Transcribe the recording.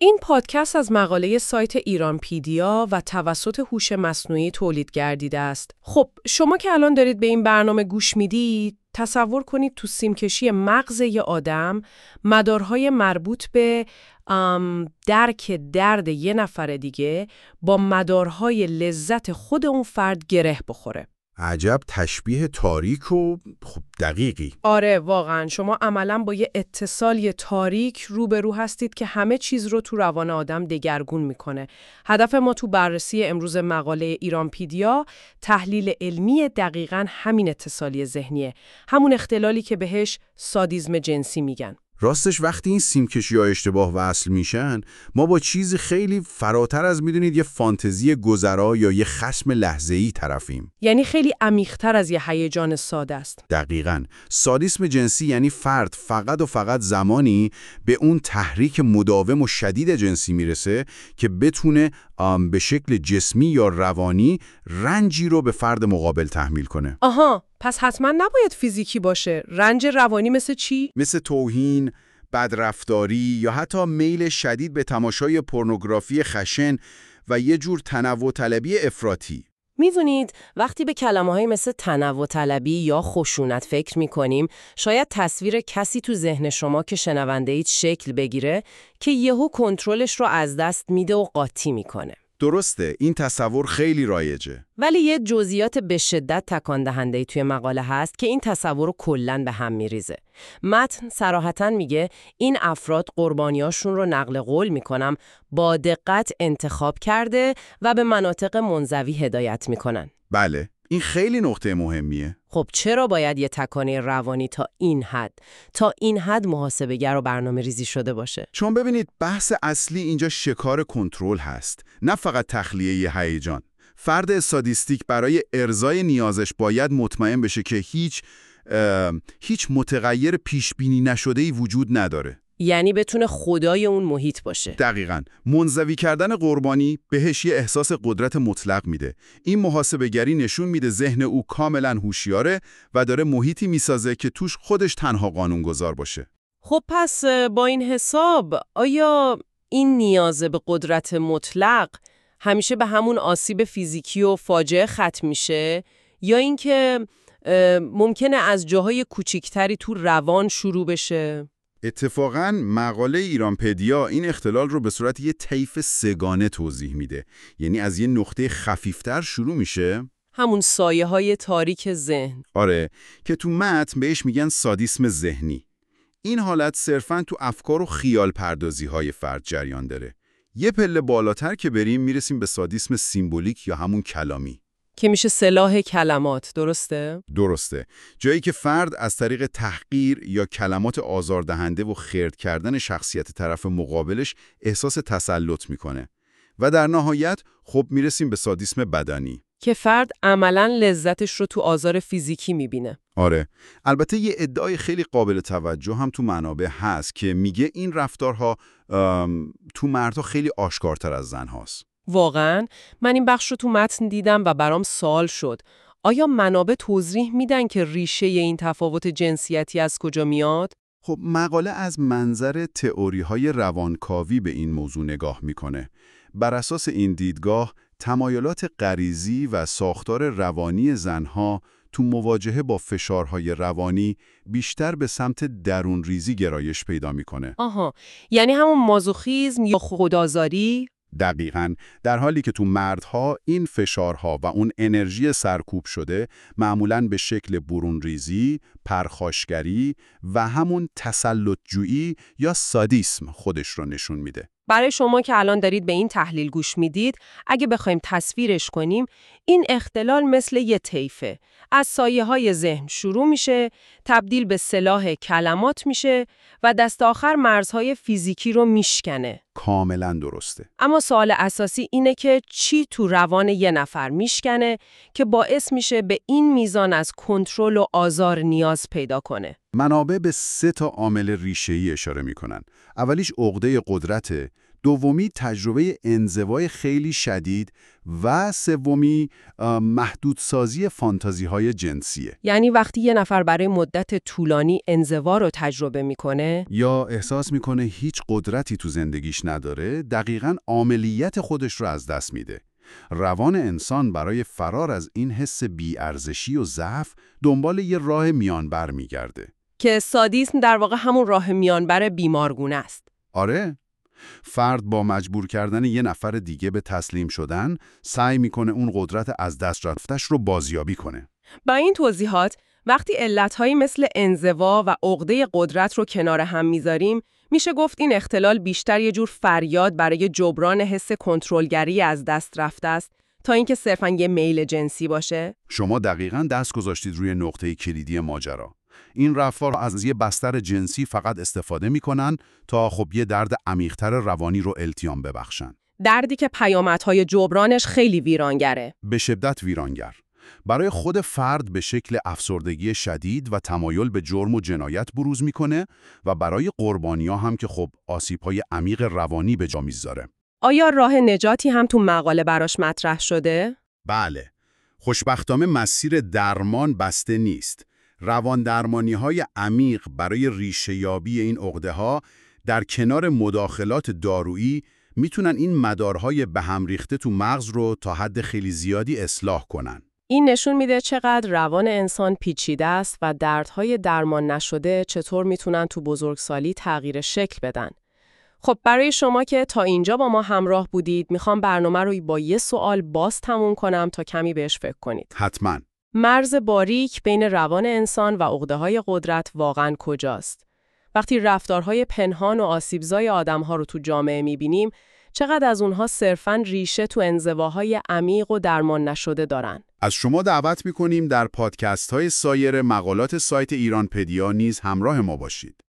این پادکست از مقاله سایت ایرانپیدیا و توسط هوش مصنوعی تولید گردیده است. خب شما که الان دارید به این برنامه گوش میدید، تصور کنید تو سیمکشی مغز یه آدم مدارهای مربوط به درک درد یه نفر دیگه با مدارهای لذت خود اون فرد گره بخوره. عجب تشبیه تاریک و دقیقی. آره واقعا شما عملاً با یه اتصال تاریک روبرو هستید که همه چیز رو تو روان آدم دگرگون میکنه. هدف ما تو بررسی امروز مقاله ایرانپیدیا تحلیل علمی دقیقاً همین اتصالی ذهنیه، همون اختلالی که بهش سادیسم جنسی میگن. راستش وقتی این سیمکشی‌ها اشتباه وصل میشن، ما با چیزی خیلی فراتر از میدونید یه فانتزی گذرا یا یه خشم لحظه‌ای طرفیم. یعنی خیلی عمیق‌تر از یه هیجان ساده است. دقیقاً. سادیسم جنسی یعنی فرد فقط و فقط زمانی به اون تحریک مداوم و شدید جنسی میرسه که بتونه به شکل جسمی یا روانی رنجی رو به فرد مقابل تحمیل کنه. آها، پس حتما نباید فیزیکی باشه. رنج روانی مثل چی؟ مثل توهین، بدرفتاری یا حتی میل شدید به تماشای پورنوگرافی خشن و یه جور تنوع طلبی افراطی. میدونید وقتی به کلمه‌های مثل تنوع طلبی یا خشونت فکر می‌کنیم، شاید تصویر کسی تو ذهن شما که شنونده اید شکل بگیره که یهو کنترلش رو از دست میده و قاطی میکنه. درسته، این تصور خیلی رایجه. ولی یه جزئیات به شدت تکان دهنده‌ای توی مقاله هست که این تصور رو کلاً به هم میریزه. متن صراحتاً میگه این افراد قربانیاشون رو نقل قول میکنم با دقت انتخاب کرده و به مناطق منزوی هدایت میکنن. بله، این خیلی نقطه مهمیه. خب چرا باید یه تکانه روانی تا این حد محاسبه‌گر و برنامه‌ریزی شده باشه؟ چون ببینید بحث اصلی اینجا شکار کنترل هست، نه فقط تخلیه ی هیجان. فرد سادیستیک برای ارضای نیازش باید مطمئن بشه که هیچ متغیر پیشبینی نشده‌ای وجود نداره. یعنی بتونه خدای اون محیط باشه. دقیقاً. منزوی کردن قربانی بهش یه احساس قدرت مطلق میده. این محاسبه‌گری نشون میده ذهن او کاملاً هوشیاره و داره محیطی میسازه که توش خودش تنها قانونگذار باشه. خب پس با این حساب آیا این نیاز به قدرت مطلق همیشه به همون آسیب فیزیکی و فاجعه ختم میشه یا اینکه ممکنه از جاهای کوچیکتری تو روان شروع بشه؟ اتفاقاً مقاله ایرانپدیا این اختلال رو به صورت یه طیف سه‌گانه توضیح میده. یعنی از یه نقطه خفیفتر شروع میشه، همون سایه‌های تاریک ذهن. آره، که تو متن بهش میگن سادیسم ذهنی. این حالت صرفاً تو افکار و خیال پردازی‌های فرد جریان داره. یه پله بالاتر که بریم میرسیم به سادیسم سیمبولیک یا همون کلامی. که میشه سلاح کلمات، درسته؟ درسته. جایی که فرد از طریق تحقیر یا کلمات آزاردهنده و خرد کردن شخصیت طرف مقابلش احساس تسلط میکنه. و در نهایت خب میرسیم به سادیسم بدنی. که فرد عملاً لذتش رو تو آزار فیزیکی میبینه. آره. البته یه ادعای خیلی قابل توجه هم تو منابع هست که میگه این رفتارها تو مردها خیلی آشکارتر از زن هاست. واقعاً من این بخش رو تو متن دیدم و برام سوال شد. آیا منابع توضیح میدن که ریشه این تفاوت جنسیتی از کجا میاد؟ خب مقاله از منظر تئوری‌های روانکاوی به این موضوع نگاه میکنه. بر اساس این دیدگاه تمایلات غریزی و ساختار روانی زنها تو مواجهه با فشارهای روانی بیشتر به سمت درون ریزی گرایش پیدا میکنه. آها، یعنی همون مازوخیسم یا خودآزاری؟ دقیقاً. در حالی که تو مردها این فشارها و اون انرژی سرکوب شده معمولاً به شکل برون ریزی، پرخاشگری و همون تسلط‌جویی یا سادیسم خودش رو نشون میده. برای شما که الان دارید به این تحلیل گوش میدید، اگه بخوایم تصویرش کنیم، این اختلال مثل یه طیفه. از سایه‌های ذهن شروع میشه، تبدیل به سلاح کلمات میشه و دست آخر مرزهای فیزیکی رو میشکنه. کاملا درسته. اما سوال اساسی اینه که چی تو روان یه نفر میشکنه که باعث میشه به این میزان از کنترل و آزار نیاز پیدا کنه؟ منابع به 3 عامل ریشه‌ای اشاره میکنن. اولیش عقده قدرت، دومی تجربه انزوای خیلی شدید و سومی محدودسازی فانتزی‌های جنسیه. یعنی وقتی یه نفر برای مدت طولانی انزوا رو تجربه میکنه، یا احساس میکنه هیچ قدرتی تو زندگیش نداره، دقیقاً عاملیت خودش رو از دست میده. روان انسان برای فرار از این حس بی‌ارزشی و ضعف دنبال یه راه میانبر میگرده. که سادیسم در واقع همون راه میانبر بیمارگونه است. آره، فرد با مجبور کردن یه نفر دیگه به تسلیم شدن سعی میکنه اون قدرت از دست رفتش رو بازیابی کنه. با این توضیحات، وقتی علتهایی مثل انزوا و عقده قدرت رو کنار هم میذاریم، میشه گفت این اختلال بیشتر یه جور فریاد برای جبران حس کنترلگری از دست رفته است تا اینکه صرفاً یه میل جنسی باشه. شما دقیقاً دست گذاشتید روی نقطه کلیدی ماجرا. این رفتار از یه بستر جنسی فقط استفاده میکنن تا خب یه درد عمیق‌تر روانی رو التیام ببخشن. دردی که پیامدهای جبرانش خیلی ویرانگره. به شدت ویرانگر. برای خود فرد به شکل افسردگی شدید و تمایل به جرم و جنایت بروز میکنه و برای قربانی‌ها هم که خب آسیب‌های عمیق روانی به جا میذاره. آیا راه نجاتی هم تو مقاله براش مطرح شده؟ بله. خوشبختانه مسیر درمان بسته نیست. روان درمانی‌های عمیق برای ریشه‌یابی این عقده‌ها در کنار مداخلات دارویی میتونن این مدارهای به هم ریخته تو مغز رو تا حد خیلی زیادی اصلاح کنن. این نشون میده چقدر روان انسان پیچیده است و دردهای درمان نشده چطور میتونن تو بزرگسالی تغییر شکل بدن. خب برای شما که تا اینجا با ما همراه بودید، میخوام برنامه رو با یه سوال باز تموم کنم تا کمی بهش فکر کنید. حتماً. مرز باریک بین روان انسان و عقده‌های قدرت واقعاً کجاست؟ وقتی رفتارهای پنهان و آسیبزای آدم‌ها رو تو جامعه می‌بینیم، چقدر از اونها صرفاً ریشه تو انزواهای عمیق و درمان نشده دارن؟ از شما دعوت می‌کنیم در پادکست‌های سایر مقالات سایت ایرانپدیا نیز همراه ما باشید.